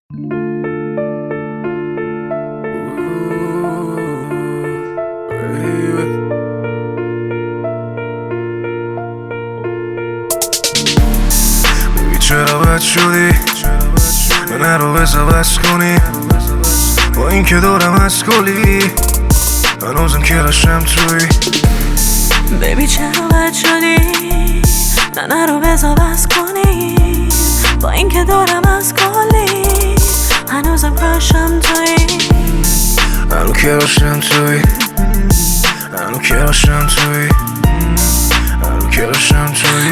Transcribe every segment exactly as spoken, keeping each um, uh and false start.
چرا بد شدی من رو بزا بس کنی با این که دارم از کلی هنوزم که رشم توی بیبی چرا بد شدی نه رو بزا بس کنی با این که دارم از کلی هنوزم رشم توی هنو که رشم توی هنو که رشم توی هنو که رشم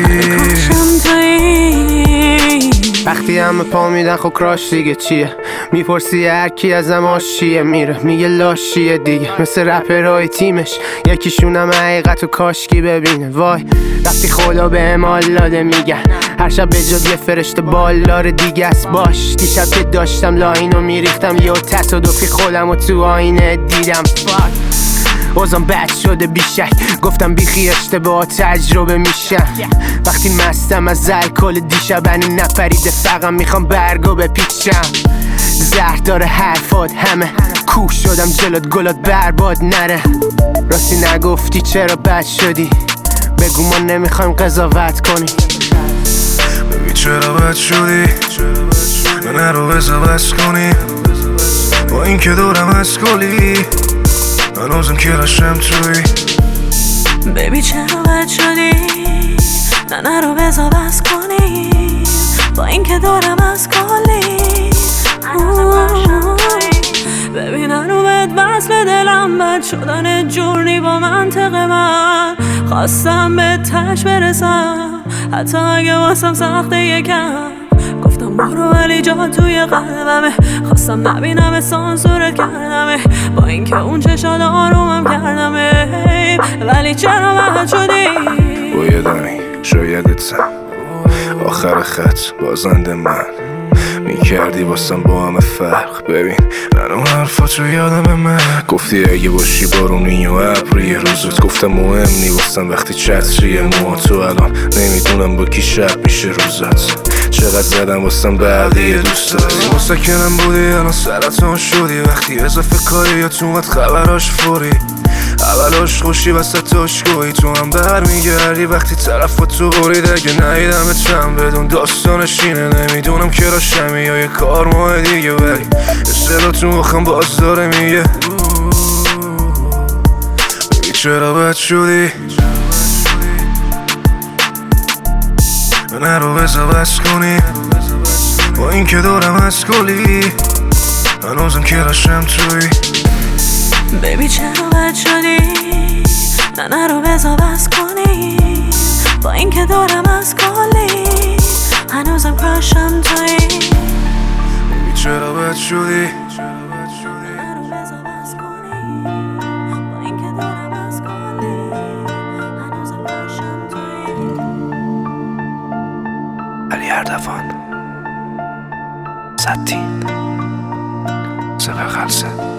توی وقتی همه پا میدن خب کراش دیگه چیه؟ میپرسی هر کی ازم آشیه میره میگه لاشیه دیگه مثل رپرهای تیمش یکیشونم حقیقت و کاشکی ببینه. وای وقتی خدا به امال داده میگن هر شب به جاد یه فرشته بالدار دیگه است. باش دیشب که داشتم لاینو میریختم یه تصادفی خودم و تو آینه دیدم. فاک بازم بد شده بیشک گفتم بیخی اشتباه تجربه میشم. وقتی مستم از الکل دیشب هنو نپریده فقط میخوام برگو بپیچم. زهر داره حرفات همه کوه شدم جلوت گلات برباد نره. راستی نگفتی چرا بد شدی بگو ما نمیخوایم قضاوت کنی. ببین چرا بد شدی من رو بزا بس کنی با این که دارم از کلی هنوزم که رشم توی بیبی چرا بد شدی نه رو بزا بس کنی با این که دارم از کلی ببین هنو بهت وصل دلم بد شدن جورنی با منطق من خواستم به تش برسم حتی اگه واسم سخته یکم گفتم برو ولی جا توی قلبمه خواستم نبینم سانسورت کردمه با اینکه اون چشاد آرومم کردمه ولی چرا بد شدی بایدنی شایدتم آخر خط بازنده من میکردی واسم با همه فرق. ببین منو حرفاتو یادم من گفتی اگه باشی بارونی و ابری روزت گفتم مهم نی واسم وقتی چتریه مو تو الان نمیدونم با کی شب میشه روزت چقدر زدم واسم بعدی دوست داری واسه کنم بودی الان سرطان شدی وقتی اضافه کاری یا تو مد خبراش فوری اولاش خوشی وسط تاشگوی تو هم برمیگردی وقتی طرف تو برید اگه نهیدم چند بدون داستانش اینه نمیدونم که راشمی یا یه کار ماه دیگه ولی اصلا تو مخم باز داره میگه بگی چرا بد شدی من رو بزا بس کنی با این که دارم از کلی هنوزم که رشم توی بیبی چرا بد شدی نه رو بزا بس کنی با این که دارم از کلی هنوزم کراشم توی بیبی چرا بد شدی علی اردوان ستین سپر خلصه